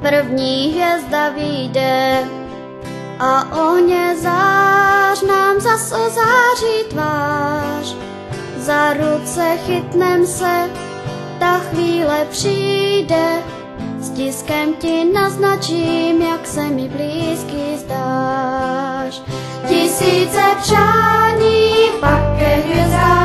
první hvězda vyjde a ohně zář nám zas ozáří tvář. Za ruce chytnem se, ta chvíle přijde, s tiskem ti naznačím, jak se mi blízký zdáš. Tisíce přání, pak ke hvězdám